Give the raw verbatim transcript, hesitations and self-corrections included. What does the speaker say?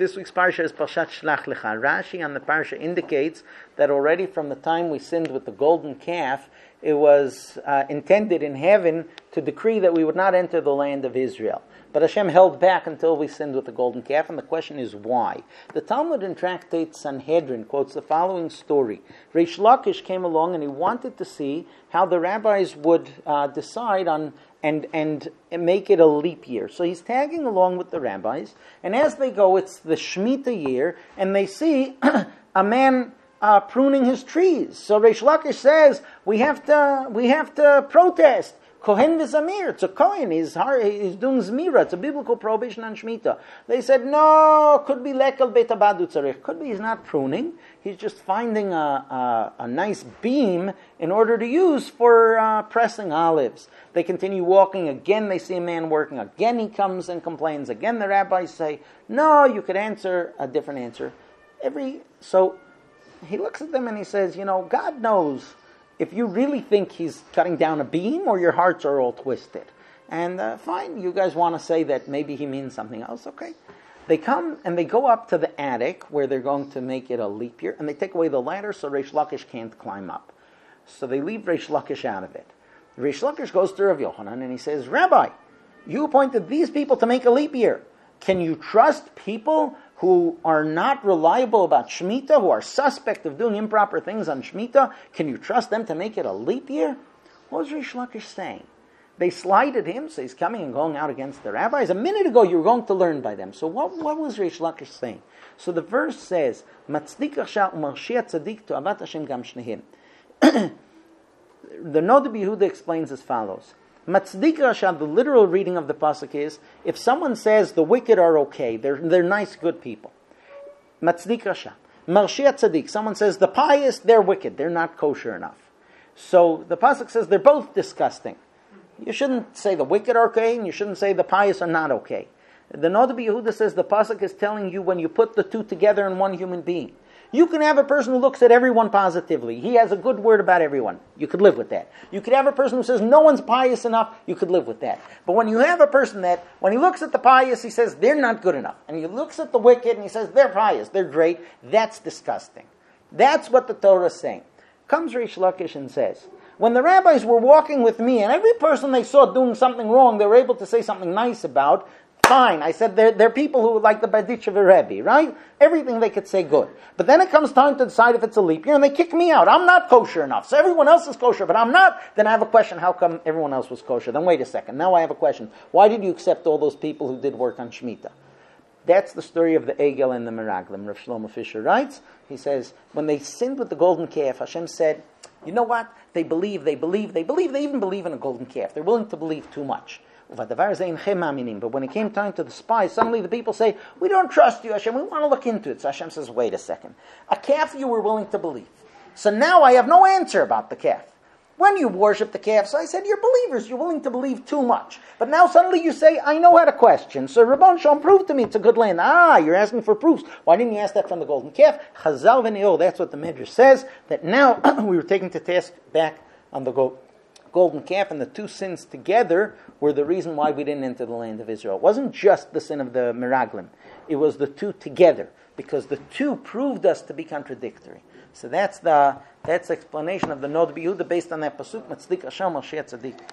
This week's parsha is Parshat Shlach Lecha. Rashi on the parsha indicates that already from the time we sinned with the golden calf, it was uh, intended in heaven to decree that we would not enter the land of Israel. But Hashem held back until we sinned with the golden calf, and the question is why. The Talmud in Tractate Sanhedrin quotes the following story. Reish Lakish came along and he wanted to see how the rabbis would uh, decide on and, and make it a leap year. So he's tagging along with the rabbis, and as they go, it's the Shemitah year, and they see a man uh, pruning his trees. So Reish Lakish says, we have to, we have to protest. Kohen v'zamir, it's a Kohen, he's, he's doing Zmira, it's a biblical prohibition on Shemitah. They said, no, could be lekel beit abadu tzarich. Could be he's not pruning, he's just finding a, a, a nice beam in order to use for uh, pressing olives. They continue walking, again they see a man working, again he comes and complains, again the rabbis say, no, you could answer a different answer. Every So he looks at them and he says, you know, God knows if you really think he's cutting down a beam or your hearts are all twisted. And uh, fine, you guys want to say that maybe he means something else, okay. They come and they go up to the attic where they're going to make it a leap year, and they take away the ladder so Reish Lakish can't climb up. So they leave Reish Lakish out of it. Reish Lakish goes to Rav Yochanan and he says, Rabbi, you appointed these people to make a leap year. Can you trust people who are not reliable about Shemitah, who are suspect of doing improper things on Shemitah? Can you trust them to make it a leap year? What was Reish Lakish saying? They slighted him, so he's coming and going out against the rabbis. A minute ago, you were going to learn by them. So what, what was Reish Lakish saying? So the verse says, Matzdik Rasha u'Marshia Tzadik to'avat Hashem gam shnehim. The Noda B'Yehuda explains as follows. Matzdik Rasha, the literal reading of the pasuk is, if someone says the wicked are okay, they're they're nice, good people. Matzdik Rasha. Marshia Tzadik, someone says the pious, they're wicked, they're not kosher enough. So the pasuk says they're both disgusting. You shouldn't say the wicked are okay, and you shouldn't say the pious are not okay. The Noda B'Yehuda says the pasuk is telling you when you put the two together in one human being. You can have a person who looks at everyone positively. He has a good word about everyone. You could live with that. You could have a person who says no one's pious enough. You could live with that. But when you have a person that, when he looks at the pious, he says they're not good enough. And he looks at the wicked and he says they're pious, they're great. That's disgusting. That's what the Torah is saying. Comes Reish Lakish and says, when the rabbis were walking with me and every person they saw doing something wrong, they were able to say something nice about, fine. I said they're, they're people who like the Berditchever Rebbe, right? Everything they could say good. But then it comes time to decide if it's a leap year, and they kick me out. I'm not kosher enough. So everyone else is kosher, but I'm not. Then I have a question, how come everyone else was kosher? Then wait a second. Now I have a question. Why did you accept all those people who did work on Shemitah? That's the story of the Egel and the Meraglim. Rav Shlomo Fisher writes, he says, when they sinned with the golden calf, Hashem said, you know what? They believe, they believe, they believe, they even believe in a golden calf. They're willing to believe too much. But when it came time to the spies, suddenly the people say, we don't trust you, Hashem, we want to look into it. So Hashem says, wait a second. A calf you were willing to believe. So now I have no answer about the calf. When you worship the calf, so I said, you're believers, you're willing to believe too much. But now suddenly you say, I know how to question. So Rabban Shalom, prove to me it's a good land. Ah, you're asking for proofs. Why didn't you ask that from the golden calf? Chazal v'ne'o, that's what the Midrash says, that now we were taken to task back on the goat. Golden calf, and the two sins together were the reason why we didn't enter the land of Israel. It wasn't just the sin of the Meraglim. It was the two together, because the two proved us to be contradictory. So that's the that's the explanation of the Noda B'Yehuda based on that pasuk, Matzdik Hashem Marshia Tzadik.